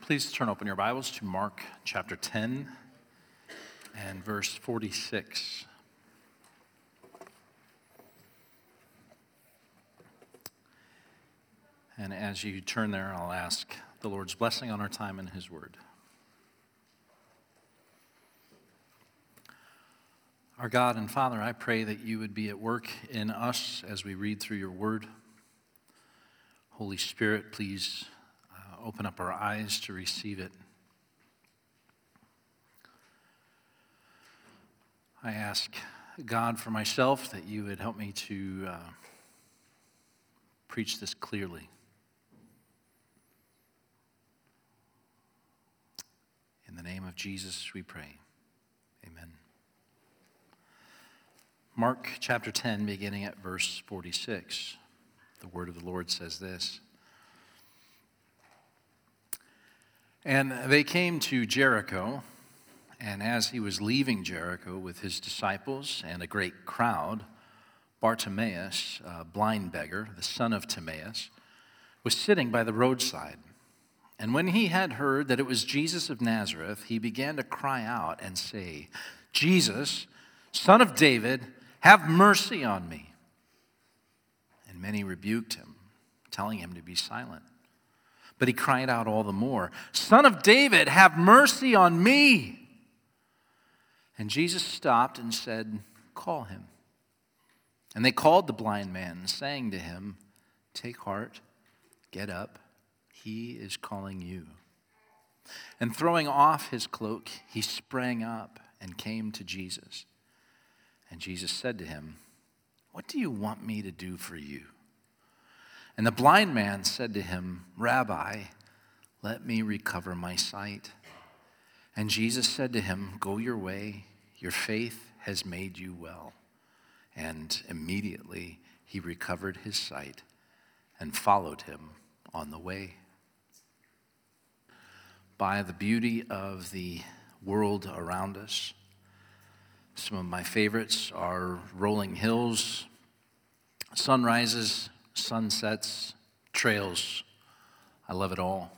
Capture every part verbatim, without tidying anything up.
Please turn open your Bibles to Mark chapter ten and verse forty-six. And as you turn there, I'll ask the Lord's blessing on our time in His Word. Our God and Father, I pray that you would be at work in us as we read through your Word. Holy Spirit, please uh, open up our eyes to receive it. I ask God for myself that you would help me to uh, preach this clearly. In the name of Jesus, we pray. Amen. Mark chapter ten, beginning at verse forty-six. The word of the Lord says this. And they came to Jericho, and as he was leaving Jericho with his disciples and a great crowd, Bartimaeus, a blind beggar, the son of Timaeus, was sitting by the roadside. And when he had heard that it was Jesus of Nazareth, he began to cry out and say, Jesus, Son of David, have mercy on me. And many rebuked him, telling him to be silent. But he cried out all the more, Son of David, have mercy on me. And Jesus stopped and said, Call him. And they called the blind man, saying to him, Take heart, get up. He is calling you. And throwing off his cloak, he sprang up and came to Jesus. And Jesus said to him, What do you want me to do for you? And the blind man said to him, Rabbi, let me recover my sight. And Jesus said to him, Go your way, your faith has made you well. And immediately he recovered his sight and followed him on the way. By the beauty of the world around us, some of my favorites are rolling hills, sunrises, sunsets, trails. I love it all.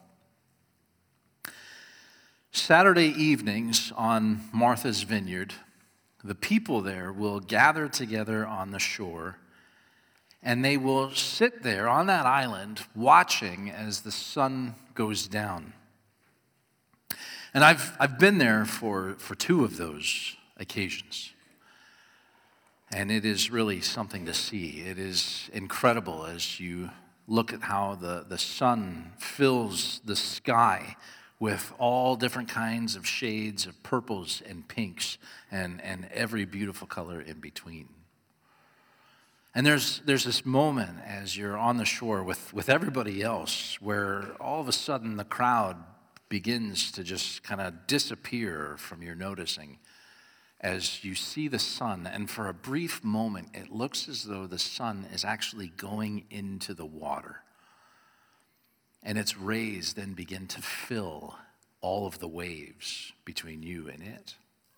Saturday evenings on Martha's Vineyard, the people there will gather together on the shore, and they will sit there on that island watching as the sun goes down. And I've I've been there for, for two of those occasions. And it is really something to see. It is incredible as you look at how the, the sun fills the sky with all different kinds of shades of purples and pinks and, and every beautiful color in between. And there's there's this moment as you're on the shore with, with everybody else where all of a sudden the crowd begins to just kind of disappear from your noticing as you see the sun. And for a brief moment, it looks as though the sun is actually going into the water. And its rays then begin to fill all of the waves between you and it.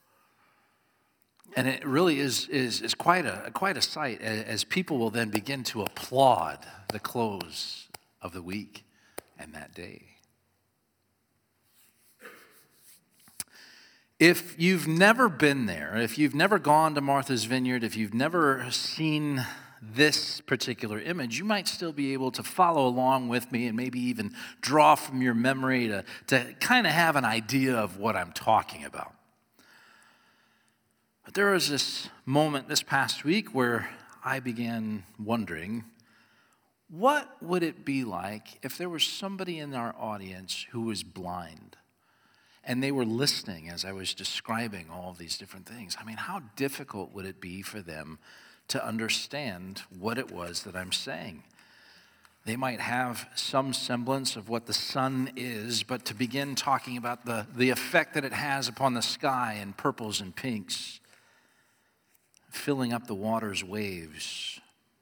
And it really is, is, is quite a quite a sight as people will then begin to applaud the close of the week and that day. If you've never been there, if you've never gone to Martha's Vineyard, if you've never seen this particular image, you might still be able to follow along with me and maybe even draw from your memory to, to kind of have an idea of what I'm talking about. But there was this moment this past week where I began wondering, what would it be like if there was somebody in our audience who was blind? And they were listening as I was describing all of these different things. I mean, how difficult would it be for them to understand what it was that I'm saying? They might have some semblance of what the sun is, but to begin talking about the, the effect that it has upon the sky in purples and pinks, filling up the water's waves,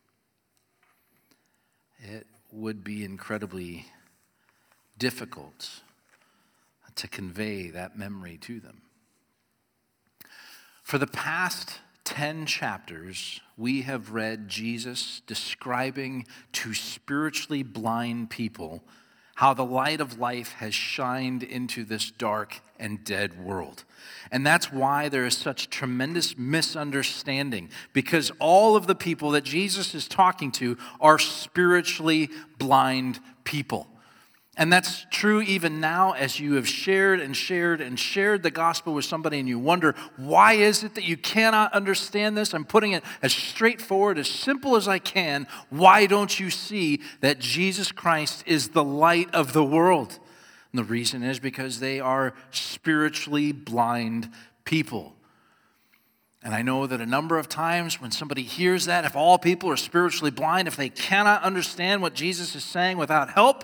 it would be incredibly difficult to convey that memory to them. For the past ten chapters, we have read Jesus describing to spiritually blind people how the light of life has shined into this dark and dead world. And that's why there is such tremendous misunderstanding, because all of the people that Jesus is talking to are spiritually blind people. And that's true even now as you have shared and shared and shared the gospel with somebody and you wonder, why is it that you cannot understand this? I'm putting it as straightforward, as simple as I can. Why don't you see that Jesus Christ is the light of the world? And the reason is because they are spiritually blind people. And I know that a number of times when somebody hears that, if all people are spiritually blind, if they cannot understand what Jesus is saying without help,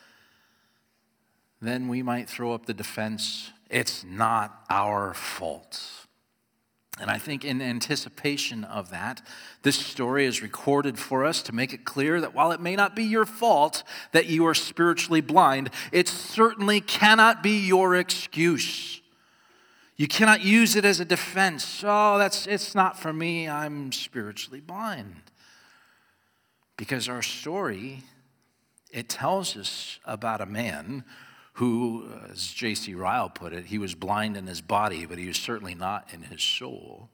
then we might throw up the defense, it's not our fault. And I think in anticipation of that, this story is recorded for us to make it clear that while it may not be your fault that you are spiritually blind, it certainly cannot be your excuse. You cannot use it as a defense. Oh, that's it's not for me, I'm spiritually blind. Because our story, it tells us about a man who, as J C Ryle put it, he was blind in his body, but he was certainly not in his soul.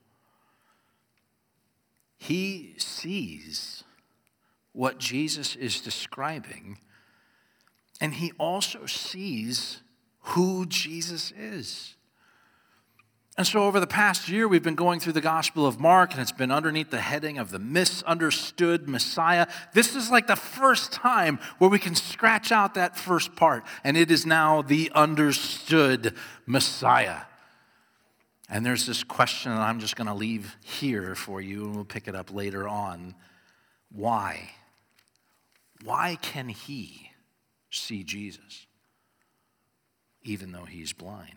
He sees what Jesus is describing, and he also sees who Jesus is. And so over the past year, we've been going through the Gospel of Mark, and it's been underneath the heading of the misunderstood Messiah. This is like the first time where we can scratch out that first part, and it is now the understood Messiah. And there's this question that I'm just going to leave here for you, and we'll pick it up later on. Why? Why can he see Jesus, even though he's blind?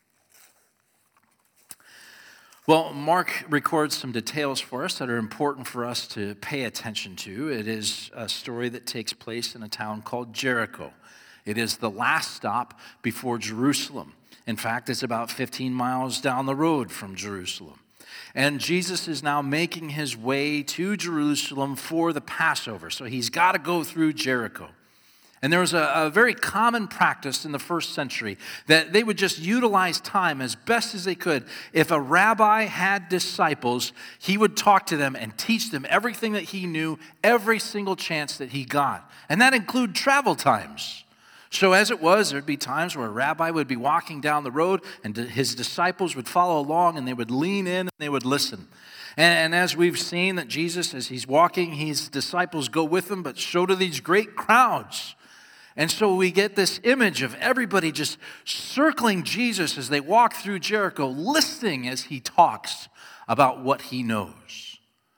Well, Mark records some details for us that are important for us to pay attention to. It is a story that takes place in a town called Jericho. It is the last stop before Jerusalem. In fact, it's about fifteen miles down the road from Jerusalem. And Jesus is now making his way to Jerusalem for the Passover. So he's got to go through Jericho. And there was a, a very common practice in the first century that they would just utilize time as best as they could. If a rabbi had disciples, he would talk to them and teach them everything that he knew, every single chance that he got. And that included travel times. So as it was, there'd be times where a rabbi would be walking down the road and his disciples would follow along and they would lean in and they would listen. And, and as we've seen that Jesus, as he's walking, his disciples go with him, but so do these great crowds. And so we get this image of everybody just circling Jesus as they walk through Jericho, listening as he talks about what he knows.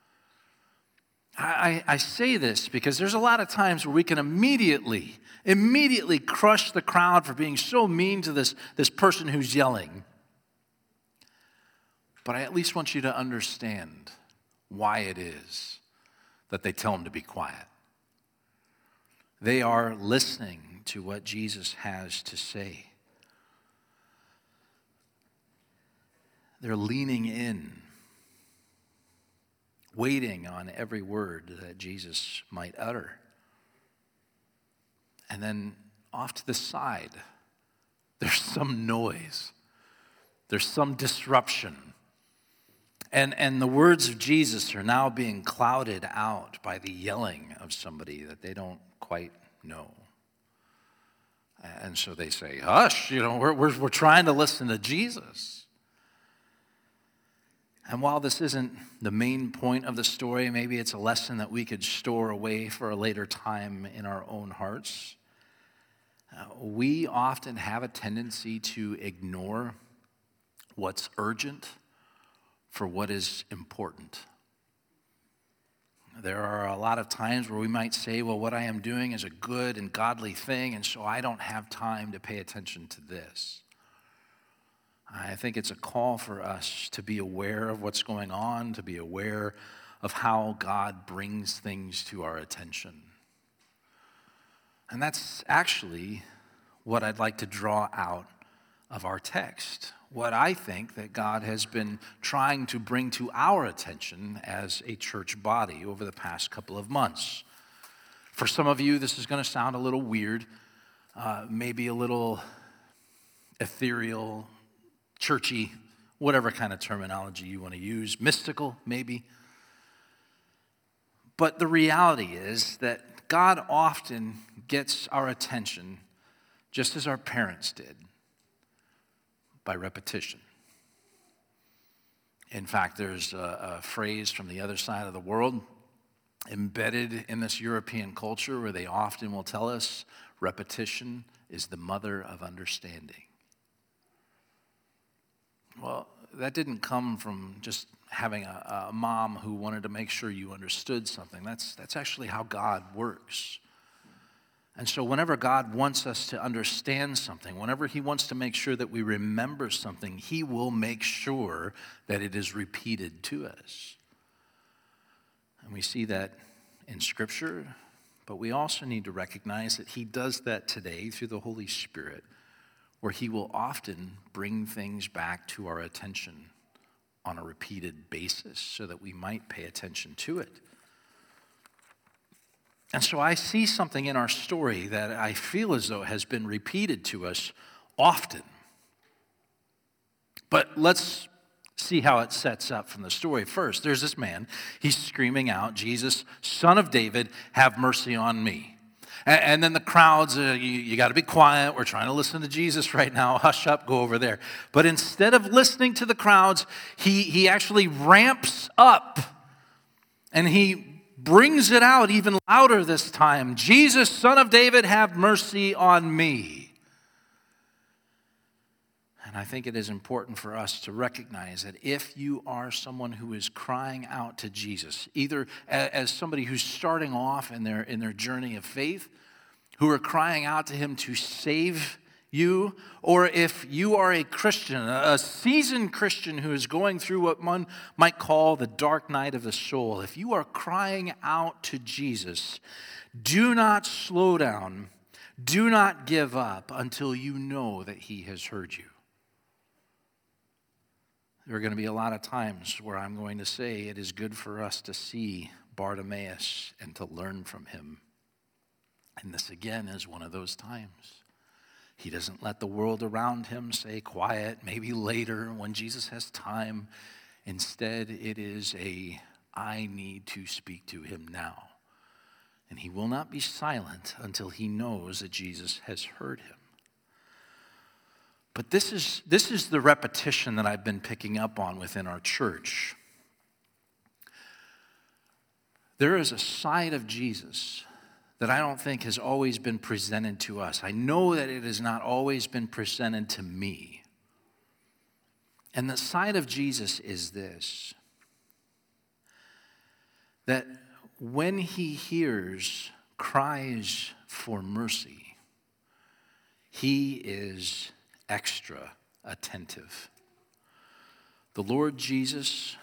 I, I say this because there's a lot of times where we can immediately, immediately crush the crowd for being so mean to this, this person who's yelling. But I at least want you to understand why it is that they tell him to be quiet. They are listening to what Jesus has to say. They're leaning in, waiting on every word that Jesus might utter. And then off to the side, there's some noise. There's some disruption. And, and the words of Jesus are now being clouded out by the yelling of somebody that they don't quite know. And so they say, hush, you know, we're, we're, we're trying to listen to Jesus. And while this isn't the main point of the story, maybe it's a lesson that we could store away for a later time in our own hearts. Uh, we often have a tendency to ignore what's urgent for what is important. There are a lot of times where we might say, well, what I am doing is a good and godly thing, and so I don't have time to pay attention to this. I think it's a call for us to be aware of what's going on, to be aware of how God brings things to our attention. And that's actually what I'd like to draw out of our text. What I think that God has been trying to bring to our attention as a church body over the past couple of months. For some of you, this is going to sound a little weird, uh, maybe a little ethereal, churchy, whatever kind of terminology you want to use, mystical maybe. But the reality is that God often gets our attention just as our parents did, by repetition. In fact, there's a, a phrase from the other side of the world embedded in this European culture where they often will tell us repetition is the mother of understanding. Well, that didn't come from just having a, a mom who wanted to make sure you understood something. That's, that's actually how God works. And so whenever God wants us to understand something, whenever he wants to make sure that we remember something, he will make sure that it is repeated to us. And we see that in Scripture, but we also need to recognize that he does that today through the Holy Spirit, where he will often bring things back to our attention on a repeated basis so that we might pay attention to it. And so I see something in our story that I feel as though has been repeated to us often. But let's see how it sets up from the story first. There's this man. He's screaming out, Jesus, Son of David, have mercy on me. And, and then the crowds, uh, you, you got to be quiet. We're trying to listen to Jesus right now. Hush up, go over there. But instead of listening to the crowds, he, he actually ramps up and he brings it out even louder this time. Jesus, Son of David, have mercy on me. And I think it is important for us to recognize that if you are someone who is crying out to Jesus, either as somebody who's starting off in their, in their journey of faith, who are crying out to him to save you, or if you are a Christian, a seasoned Christian who is going through what one might call the dark night of the soul, if you are crying out to Jesus, do not slow down, do not give up until you know that he has heard you. There are going to be a lot of times where I'm going to say it is good for us to see Bartimaeus and to learn from him. And this again is one of those times. He doesn't let the world around him say quiet, maybe later when Jesus has time. Instead, it is a, I need to speak to him now. And he will not be silent until he knows that Jesus has heard him. But this is, this is the repetition that I've been picking up on within our church. There is a side of Jesus that I don't think has always been presented to us. I know that it has not always been presented to me. And the side of Jesus is this, that when he hears cries for mercy, he is extra attentive. The Lord Jesus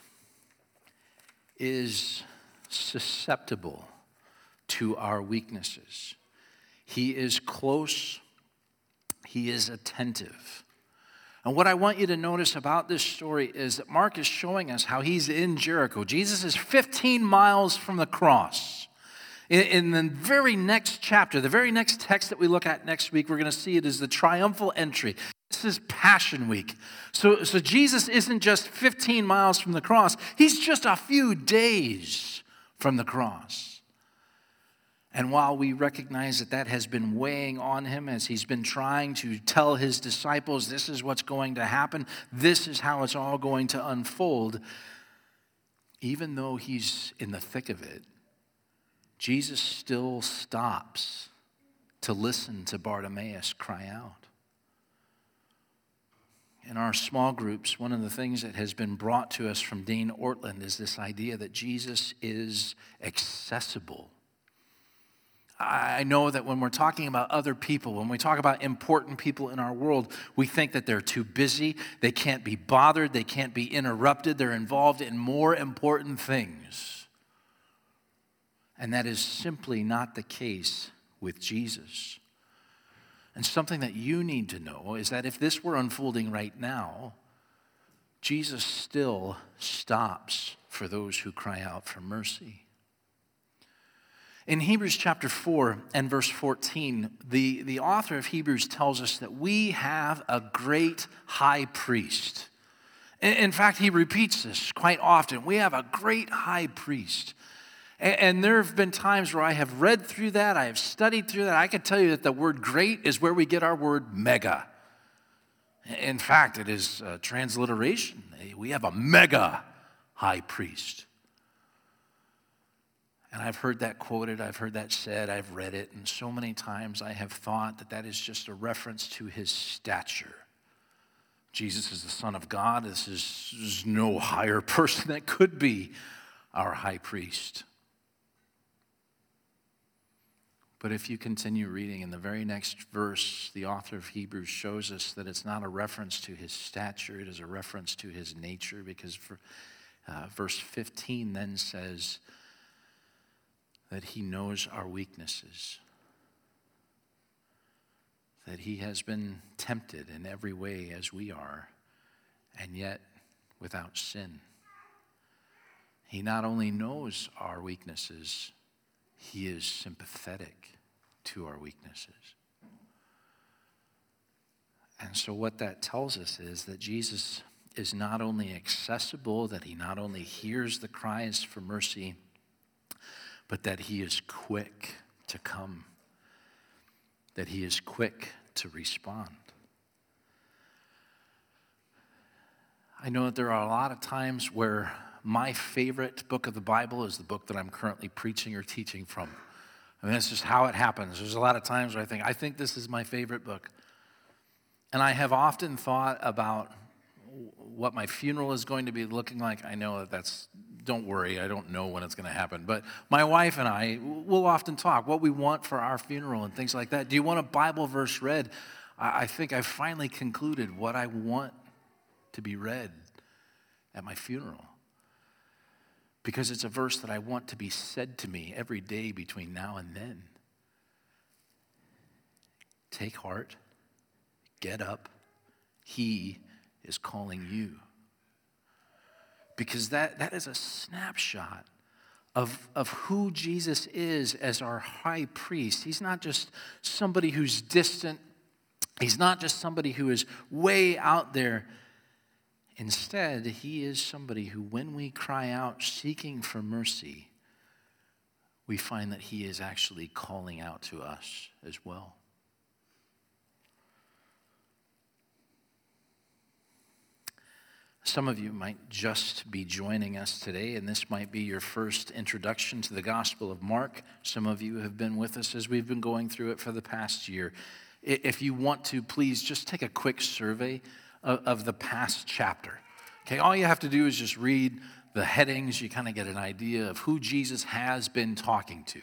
is susceptible to our weaknesses. He is close. He is attentive. And what I want you to notice about this story is that Mark is showing us how he's in Jericho. Jesus is fifteen miles from the cross. In, in the very next chapter, the very next text that we look at next week, we're going to see it as the triumphal entry. This is Passion Week. So, so Jesus isn't just fifteen miles from the cross. He's just a few days from the cross. And while we recognize that that has been weighing on him as he's been trying to tell his disciples, this is what's going to happen, this is how it's all going to unfold, even though he's in the thick of it, Jesus still stops to listen to Bartimaeus cry out. In our small groups, one of the things that has been brought to us from Dane Ortland is this idea that Jesus is accessible. I know that when we're talking about other people, when we talk about important people in our world, we think that they're too busy, they can't be bothered, they can't be interrupted, they're involved in more important things. And that is simply not the case with Jesus. And something that you need to know is that if this were unfolding right now, Jesus still stops for those who cry out for mercy. In Hebrews chapter four and verse fourteen, the, the author of Hebrews tells us that we have a great high priest. In, in fact, he repeats this quite often. We have a great high priest. And, and there have been times where I have read through that, I have studied through that. I can tell you that the word great is where we get our word mega. In fact, it is a transliteration. We have a mega high priest. And I've heard that quoted, I've heard that said, I've read it, and so many times I have thought that that is just a reference to his stature. Jesus is the Son of God. This is there's no higher person that could be our high priest. But if you continue reading in the very next verse, the author of Hebrews shows us that it's not a reference to his stature, it is a reference to his nature, because for, uh, verse fifteen then says, that he knows our weaknesses, that he has been tempted in every way as we are, and yet without sin. He not only knows our weaknesses, he is sympathetic to our weaknesses. And so what that tells us is that Jesus is not only accessible, that he not only hears the cries for mercy, but that he is quick to come, that he is quick to respond. I know that there are a lot of times where my favorite book of the Bible is the book that I'm currently preaching or teaching from. I mean, that's just how it happens. There's a lot of times where I think, I think this is my favorite book. And I have often thought about what my funeral is going to be looking like. I know that that's, don't worry, I don't know when it's going to happen. But my wife and I will often talk what we want for our funeral and things like that. Do you want a Bible verse read? I think I've finally concluded what I want to be read at my funeral. Because it's a verse that I want to be said to me every day between now and then. Take heart, get up, he is calling you. Because that, that is a snapshot of, of who Jesus is as our high priest. He's not just somebody who's distant. He's not just somebody who is way out there. Instead, he is somebody who, when we cry out seeking for mercy, we find that he is actually calling out to us as well. Some of you might just be joining us today, and this might be your first introduction to the Gospel of Mark. Some of you have been with us as we've been going through it for the past year. If you want to, please just take a quick survey of, of the past chapter. Okay, all you have to do is just read the headings. You kind of get an idea of who Jesus has been talking to.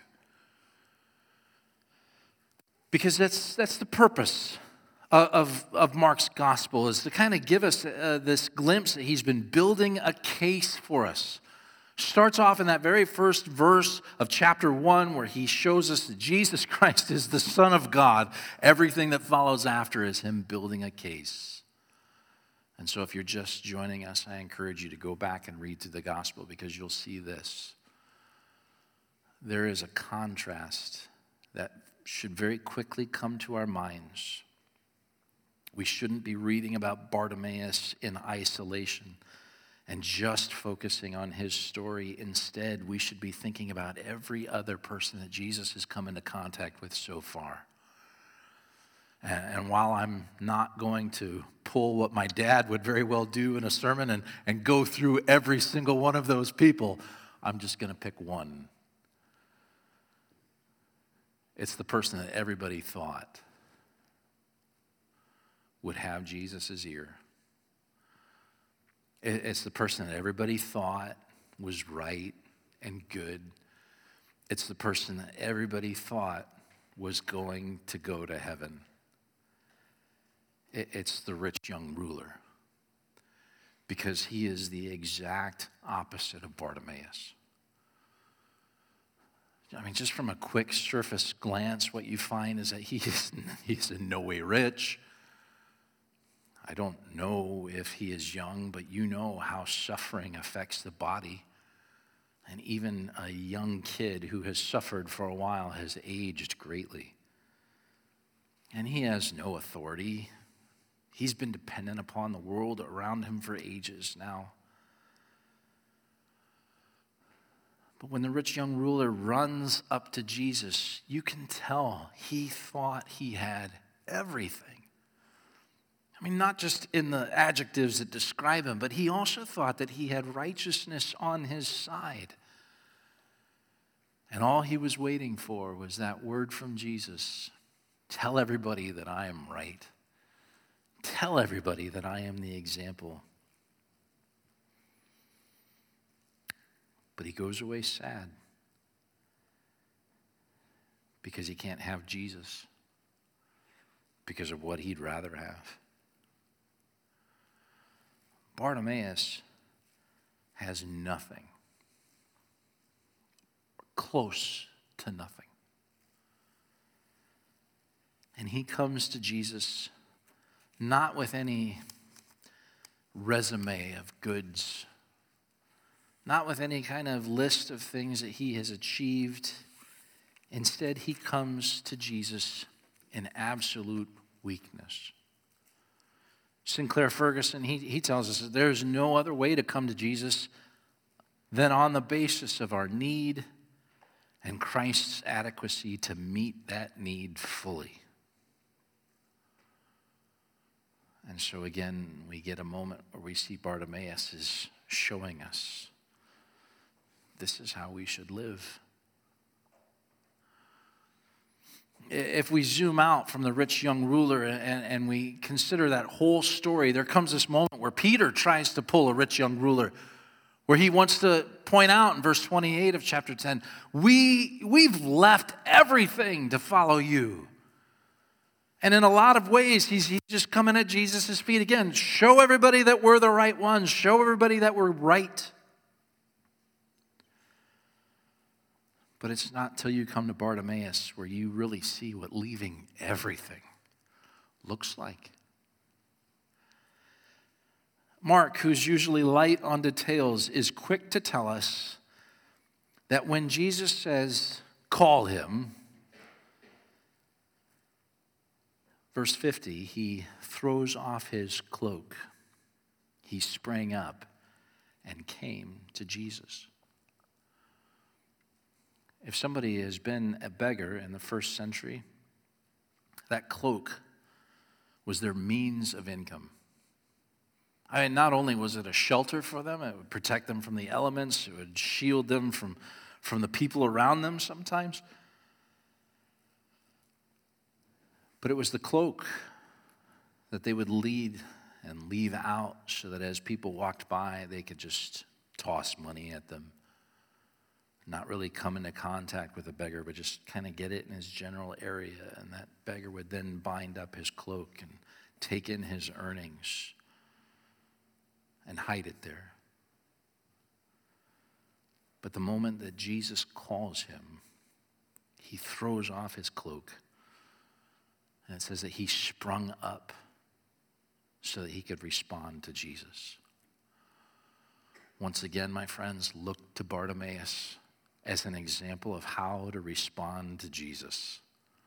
Because that's, that's the purpose Of, of Mark's gospel, is to kind of give us uh, this glimpse that he's been building a case for us. Starts off in that very first verse of chapter one where he shows us that Jesus Christ is the Son of God. Everything that follows after is him building a case. And so if you're just joining us, I encourage you to go back and read through the gospel, because you'll see this. There is a contrast that should very quickly come to our minds. We shouldn't be reading about Bartimaeus in isolation and just focusing on his story. Instead, we should be thinking about every other person that Jesus has come into contact with so far. And, and while I'm not going to pull what my dad would very well do in a sermon and, and go through every single one of those people, I'm just going to pick one. It's the person that everybody thought would have Jesus' ear. It's the person that everybody thought was right and good. It's the person that everybody thought was going to go to heaven. It's the rich young ruler, because he is the exact opposite of Bartimaeus. I mean, just from a quick surface glance, what you find is that he is he's in no way rich. I don't know if he is young, but you know how suffering affects the body. And even a young kid who has suffered for a while has aged greatly. And he has no authority. He's been dependent upon the world around him for ages now. But when the rich young ruler runs up to Jesus, you can tell he thought he had everything. I mean, not just in the adjectives that describe him, but he also thought that he had righteousness on his side. And all he was waiting for was that word from Jesus. Tell everybody that I am right. Tell everybody that I am the example. But he goes away sad because he can't have Jesus because of what he'd rather have. Bartimaeus has nothing, close to nothing. And he comes to Jesus not with any resume of goods, not with any kind of list of things that he has achieved. Instead, he comes to Jesus in absolute weakness. Sinclair Ferguson, he, he tells us that there's no other way to come to Jesus than on the basis of our need and Christ's adequacy to meet that need fully. And so again, we get a moment where we see Bartimaeus is showing us this is how we should live. If we zoom out from the rich young ruler and, and we consider that whole story, there comes this moment where Peter tries to pull a rich young ruler, where he wants to point out in verse twenty-eight of chapter ten, we, we've left everything to follow you. And in a lot of ways, he's, he's just coming at Jesus' feet again. Show everybody that we're the right ones. Show everybody that we're right. But it's not till you come to Bartimaeus where you really see what leaving everything looks like. Mark, who's usually light on details, is quick to tell us that when Jesus says, call him, verse fifty, he throws off his cloak. He sprang up and came to Jesus. If somebody has been a beggar in the first century, that cloak was their means of income. I mean, not only was it a shelter for them, it would protect them from the elements, it would shield them from, from the people around them sometimes, but it was the cloak that they would lead and leave out so that as people walked by, they could just toss money at them. Not really come into contact with a beggar, but just kind of get it in his general area. And that beggar would then bind up his cloak and take in his earnings and hide it there. But the moment that Jesus calls him, he throws off his cloak. And it says that he sprung up so that he could respond to Jesus. Once again, my friends, look to Bartimaeus as an example of how to respond to Jesus.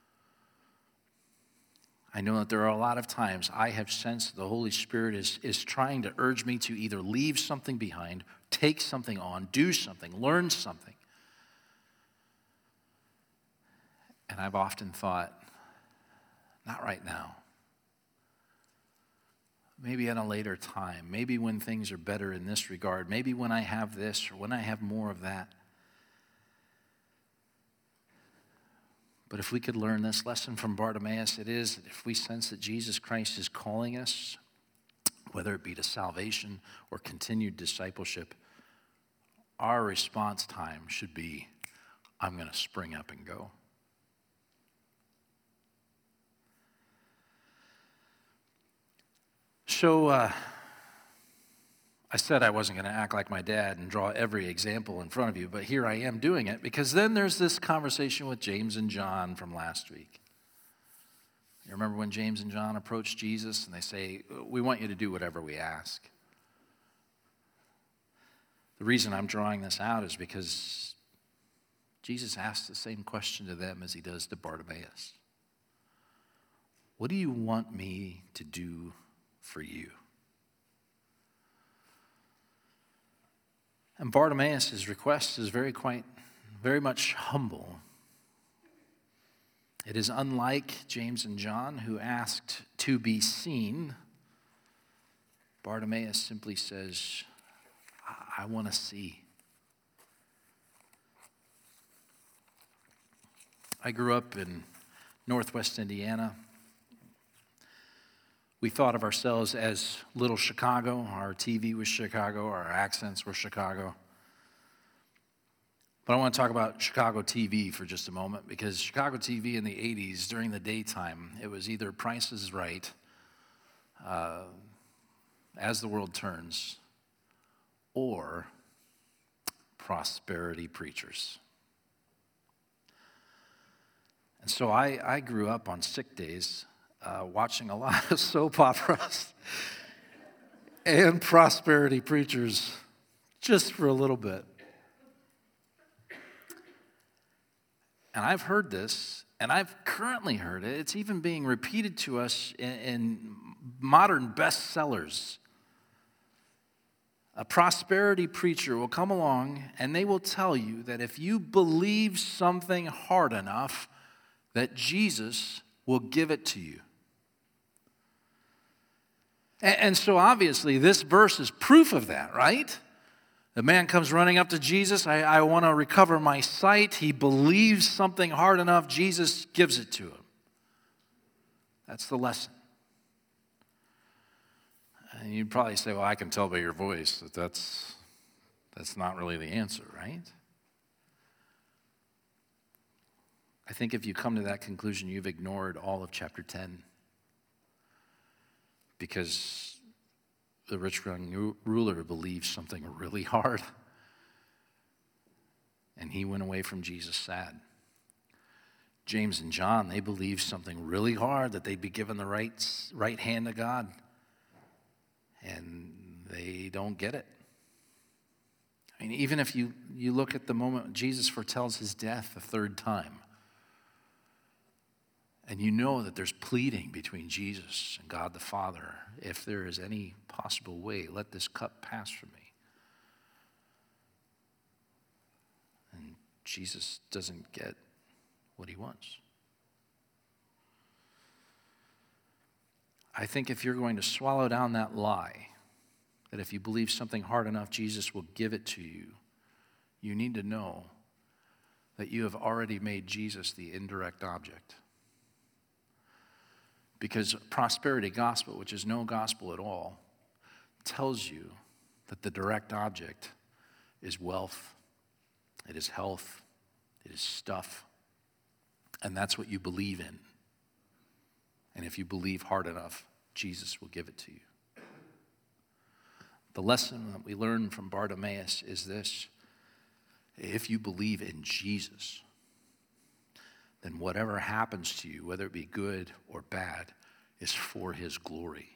I know that there are a lot of times I have sensed the Holy Spirit is, is trying to urge me to either leave something behind, take something on, do something, learn something. And I've often thought, not right now. Maybe at a later time. Maybe when things are better in this regard. Maybe when I have this or when I have more of that. But if we could learn this lesson from Bartimaeus, it is that if we sense that Jesus Christ is calling us, whether it be to salvation or continued discipleship, our response time should be, I'm going to spring up and go. So uh, I said I wasn't going to act like my dad and draw every example in front of you, but here I am doing it because then there's this conversation with James and John from last week. You remember when James and John approach Jesus and they say, we want you to do whatever we ask. The reason I'm drawing this out is because Jesus asked the same question to them as he does to Bartimaeus. What do you want me to do for you? And Bartimaeus' request is very quite, very much humble. It is unlike James and John, who asked to be seen. Bartimaeus simply says, I, I want to see. I grew up in Northwest Indiana. We thought of ourselves as Little Chicago. Our T V was Chicago. Our accents were Chicago. But I want to talk about Chicago T V for just a moment, because Chicago T V in the eighties, during the daytime, it was either Price is Right, uh, As the World Turns, or Prosperity Preachers. And so I, I grew up on sick days uh, watching a lot of soap operas and prosperity preachers just for a little bit. And I've heard this, and I've currently heard it. It's even being repeated to us in, in modern bestsellers. A prosperity preacher will come along, and they will tell you that if you believe something hard enough, that Jesus will give it to you. And, and so obviously this verse is proof of that, right? The man comes running up to Jesus. I, I want to recover my sight. He believes something hard enough. Jesus gives it to him. That's the lesson. And you'd probably say, well, I can tell by your voice that that's, that's not really the answer, right? I think if you come to that conclusion, you've ignored all of chapter ten. Because the rich young ruler believed something really hard. And he went away from Jesus sad. James and John, they believed something really hard, that they'd be given the right, right hand of God. And they don't get it. I mean, even if you, you look at the moment Jesus foretells his death the third time, and you know that there's pleading between Jesus and God the Father. If there is any possible way, let this cup pass from me. And Jesus doesn't get what he wants. I think if you're going to swallow down that lie, that if you believe something hard enough, Jesus will give it to you, you need to know that you have already made Jesus the indirect object. Because prosperity gospel, which is no gospel at all, tells you that the direct object is wealth, it is health, it is stuff, and that's what you believe in. And if you believe hard enough, Jesus will give it to you. The lesson that we learn from Bartimaeus is this: if you believe in Jesus, then whatever happens to you, whether it be good or bad, is for his glory.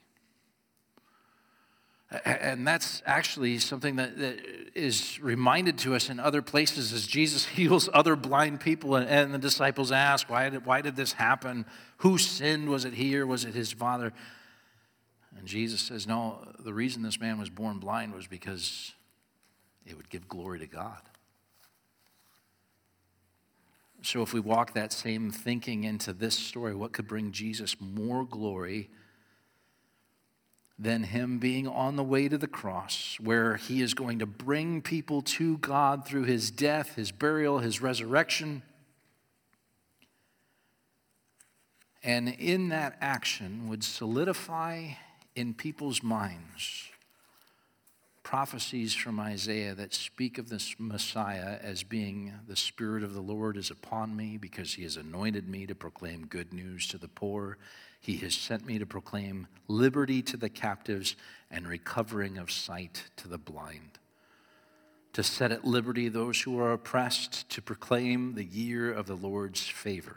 And that's actually something that, that is reminded to us in other places as Jesus heals other blind people, and, and the disciples ask, why did, why did this happen? Who sinned? Was it he or was it his father? And Jesus says, no, the reason this man was born blind was because it would give glory to God. So if we walk that same thinking into this story, what could bring Jesus more glory than him being on the way to the cross, where he is going to bring people to God through his death, his burial, his resurrection? And in that action would solidify in people's minds prophecies from Isaiah that speak of this Messiah as being, the Spirit of the Lord is upon me because he has anointed me to proclaim good news to the poor. He has sent me to proclaim liberty to the captives and recovering of sight to the blind, to set at liberty those who are oppressed, to proclaim the year of the Lord's favor.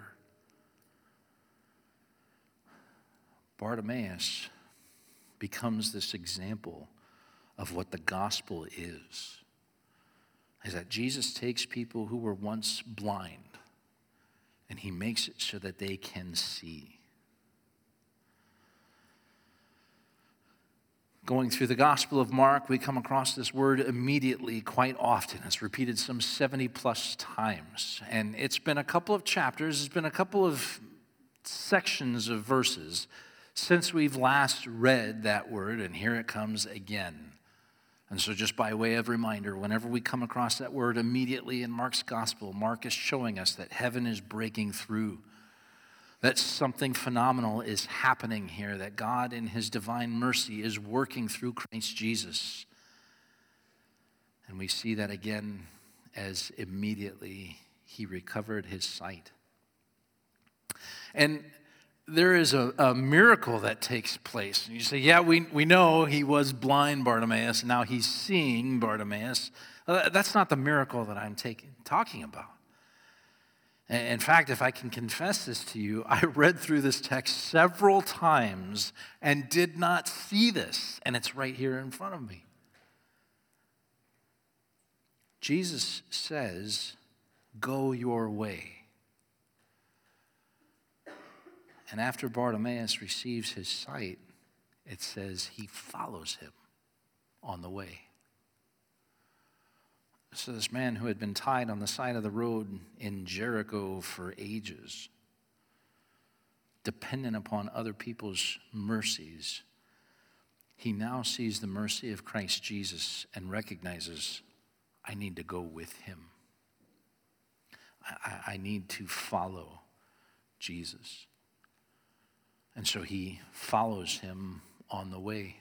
Bartimaeus becomes this example of what the gospel is. is that Jesus takes people who were once blind and he makes it so that they can see. Going through the Gospel of Mark, we come across this word immediately quite often. It's repeated some seventy plus times. And it's been a couple of chapters, it's been a couple of sections of verses since we've last read that word, and here it comes again. And so just by way of reminder, whenever we come across that word immediately in Mark's Gospel, Mark is showing us that heaven is breaking through, that something phenomenal is happening here, that God in his divine mercy is working through Christ Jesus. And we see that again as immediately he recovered his sight. And there is a, a miracle that takes place. And you say, yeah, we, we know he was blind, Bartimaeus, and now he's seeing Bartimaeus. Uh, that's not the miracle that I'm taking, talking about. In fact, if I can confess this to you, I read through this text several times and did not see this, and it's right here in front of me. Jesus says, "Go your way." And after Bartimaeus receives his sight, it says he follows him on the way. So this man who had been tied on the side of the road in Jericho for ages, dependent upon other people's mercies, he now sees the mercy of Christ Jesus and recognizes, I need to go with him. I, I need to follow Jesus. And so he follows him on the way.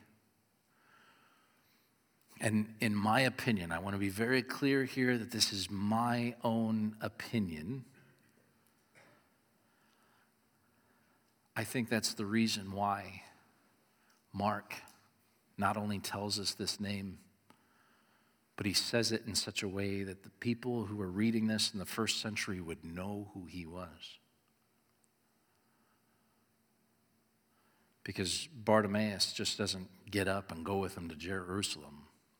And in my opinion, I want to be very clear here that this is my own opinion. I think that's the reason why Mark not only tells us this name, but he says it in such a way that the people who were reading this in the first century would know who he was. Because Bartimaeus just doesn't get up and go with him to Jerusalem.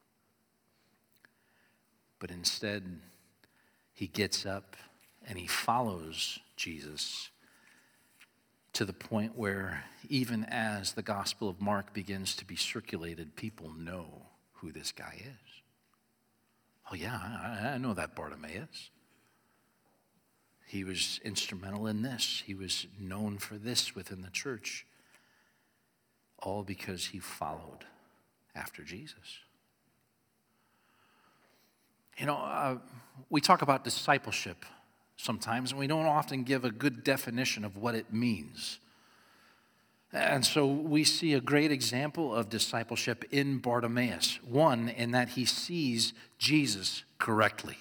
But instead, he gets up and he follows Jesus to the point where even as the Gospel of Mark begins to be circulated, people know who this guy is. Oh yeah, I, I know that Bartimaeus. He was instrumental in this. He was known for this within the church. All because he followed after Jesus. You know, uh, we talk about discipleship sometimes, and we don't often give a good definition of what it means. And so we see a great example of discipleship in Bartimaeus. One, in that he sees Jesus correctly.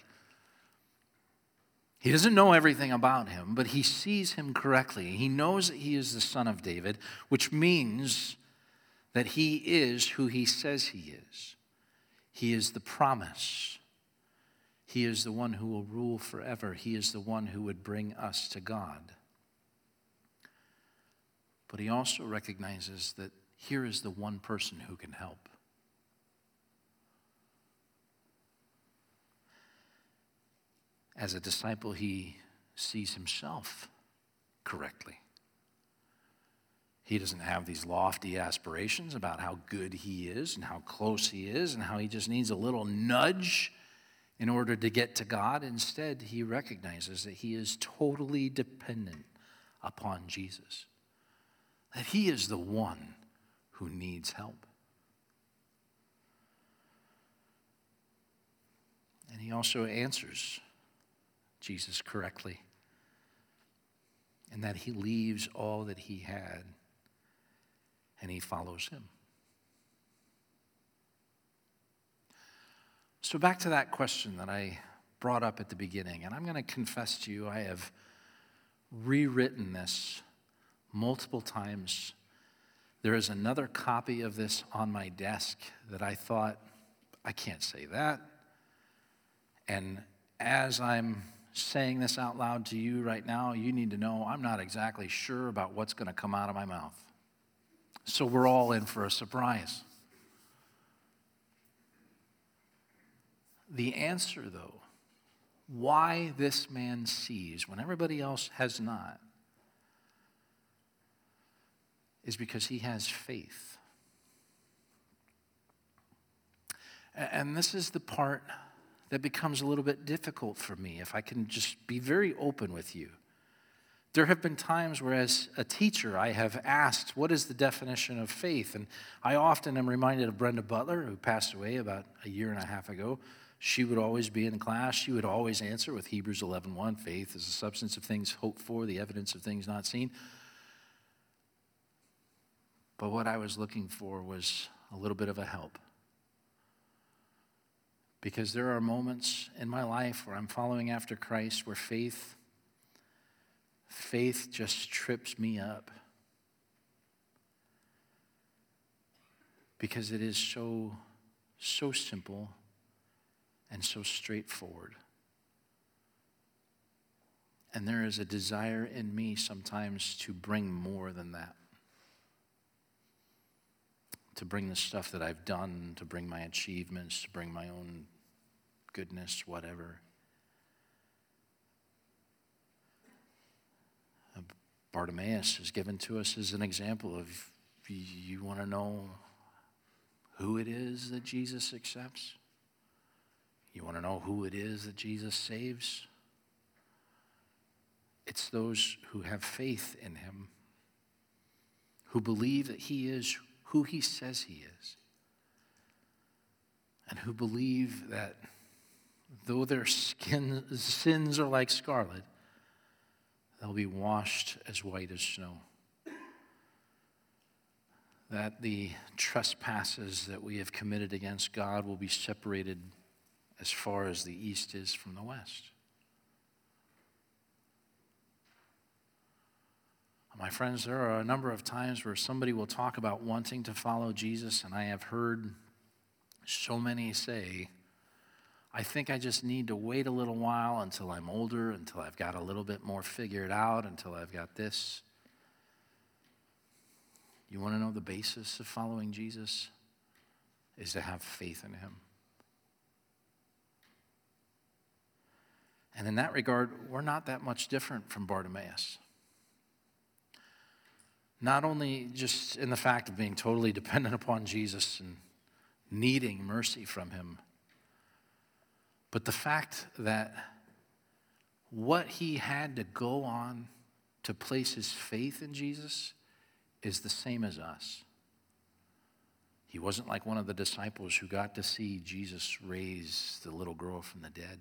He doesn't know everything about him, but he sees him correctly. He knows that he is the son of David, which means that he is who he says he is. He is the promise. He is the one who will rule forever. He is the one who would bring us to God. But he also recognizes that here is the one person who can help. As a disciple, he sees himself correctly. He doesn't have these lofty aspirations about how good he is and how close he is and how he just needs a little nudge in order to get to God. Instead, he recognizes that he is totally dependent upon Jesus, that he is the one who needs help. And he also answers Jesus correctly, in that he leaves all that he had and he follows him. So back to that question that I brought up at the beginning, and I'm going to confess to you, I have rewritten this multiple times. There is another copy of this on my desk that I thought, I can't say that. And as I'm saying this out loud to you right now, you need to know I'm not exactly sure about what's going to come out of my mouth. So we're all in for a surprise. The answer, though, why this man sees when everybody else has not, is because he has faith. And this is the part that becomes a little bit difficult for me, if I can just be very open with you. There have been times where, as a teacher, I have asked, what is the definition of faith? And I often am reminded of Brenda Butler, who passed away about a year and a half ago. She would always be in class. She would always answer with Hebrews eleven one, faith is the substance of things hoped for, the evidence of things not seen. But what I was looking for was a little bit of a help. Because there are moments in my life where I'm following after Christ where faith, faith just trips me up. Because it is so, so simple and so straightforward. And there is a desire in me sometimes to bring more than that. To bring the stuff that I've done, to bring my achievements, to bring my own goodness, whatever. Bartimaeus is given to us as an example of, you want to know who it is that Jesus accepts? You want to know who it is that Jesus saves? It's those who have faith in him, who believe that he is who he says he is, and who believe that though their skin, sins are like scarlet, they'll be washed as white as snow. That the trespasses that we have committed against God will be separated as far as the east is from the west. My friends, there are a number of times where somebody will talk about wanting to follow Jesus, and I have heard so many say, I think I just need to wait a little while until I'm older, until I've got a little bit more figured out, until I've got this. You want to know the basis of following Jesus? Is to have faith in him. And in that regard, we're not that much different from Bartimaeus. Not only just in the fact of being totally dependent upon Jesus and needing mercy from him, but the fact that what he had to go on to place his faith in Jesus is the same as us. He wasn't like one of the disciples who got to see Jesus raise the little girl from the dead.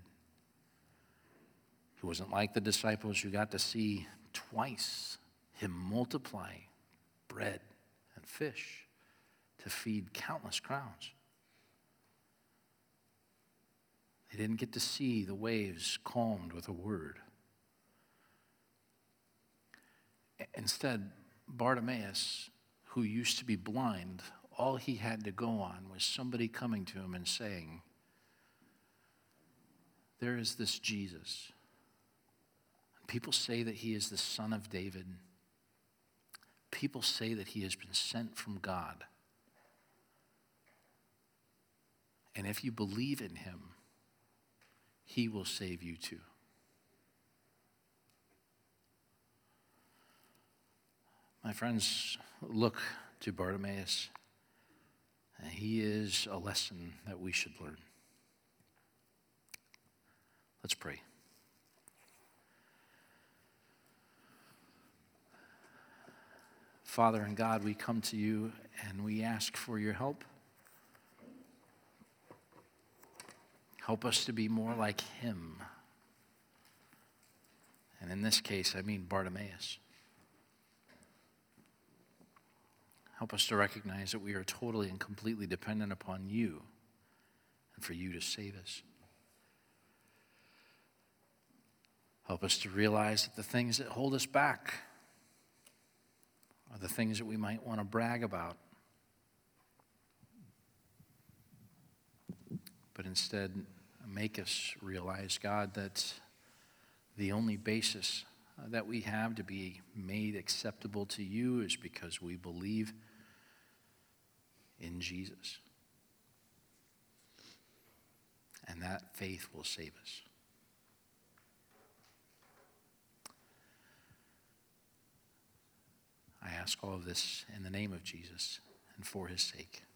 He wasn't like the disciples who got to see twice him multiply bread and fish to feed countless crowds. They didn't get to see the waves calmed with a word. Instead, Bartimaeus, who used to be blind, all he had to go on was somebody coming to him and saying, there is this Jesus. People say that he is the son of David. People say that he has been sent from God. And if you believe in him, he will save you too. My friends, look to Bartimaeus. He is a lesson that we should learn. Let's pray. Father and God, we come to you and we ask for your help. Help us to be more like him. And in this case, I mean Bartimaeus. Help us to recognize that we are totally and completely dependent upon you and for you to save us. Help us to realize that the things that hold us back are the things that we might want to brag about. But instead, make us realize, God, that the only basis that we have to be made acceptable to you is because we believe in Jesus. and that faith will save us. I ask all of this in the name of Jesus and for his sake.